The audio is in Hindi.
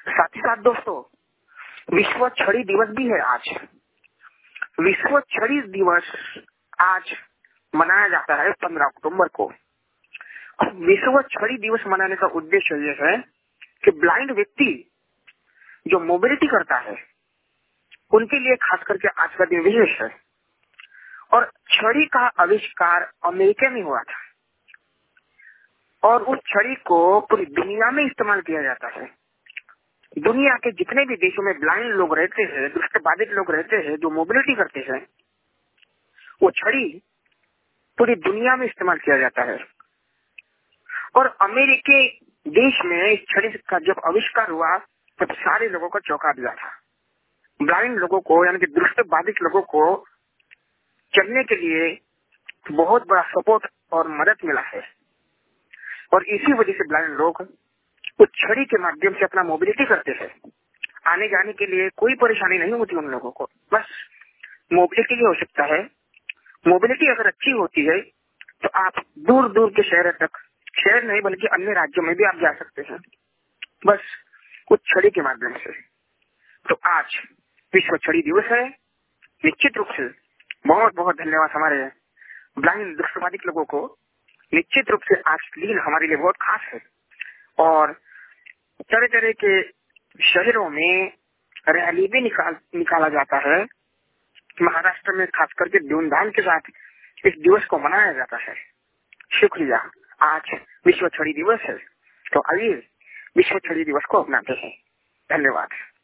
साथ ही साथ दोस्तों, विश्व छड़ी दिवस भी है आज। विश्व छड़ी दिवस आज मनाया जाता है 15 अक्टूबर को। अब विश्व छड़ी दिवस मनाने का उद्देश्य यह है कि ब्लाइंड व्यक्ति जो मोबिलिटी करता है उनके लिए खास करके आज का दिन विशेष है। और छड़ी का आविष्कार अमेरिका में हुआ था और उस छड़ी को पूरी दुनिया में इस्तेमाल किया जाता है। दुनिया के जितने भी देशों में ब्लाइंड लोग रहते हैं, दृष्टिबाधित लोग रहते हैं, जो मोबिलिटी करते हैं, वो छड़ी पूरी दुनिया में इस्तेमाल किया जाता है। और अमेरिकी देश में इस छड़ी का जब आविष्कार हुआ तब सारे लोगों को चौंका दिया था। ब्लाइंड लोगों को यानी कि दृष्टिबाधित लोगों को चलने के लिए बहुत बड़ा सपोर्ट और मदद मिला है। और इसी वजह से ब्लाइंड लोग उस छड़ी के माध्यम से अपना मोबिलिटी करते हैं। आने जाने के लिए कोई परेशानी नहीं होती उन लोगों को, बस मोबिलिटी की आवश्यकता है। मोबिलिटी अगर अच्छी होती है तो आप दूर दूर के शहर तक, शहर नहीं बल्कि अन्य राज्यों में भी आप जा सकते हैं, बस कुछ छड़ी के माध्यम से। तो आज विश्व छड़ी दिवस है। निश्चित रूप से बहुत बहुत धन्यवाद हमारे ब्लाइंड दृष्टिबाधित लोगों को। निश्चित रूप से आज दिन हमारे लिए बहुत खास है और तरह तरह के शहरों में रैली भी निकाला जाता है। महाराष्ट्र में खास करके धूमधाम के साथ इस दिवस को मनाया जाता है। शुक्रिया। आज विश्व छड़ी दिवस है तो आइए विश्व छड़ी दिवस को अपनाते हैं। धन्यवाद।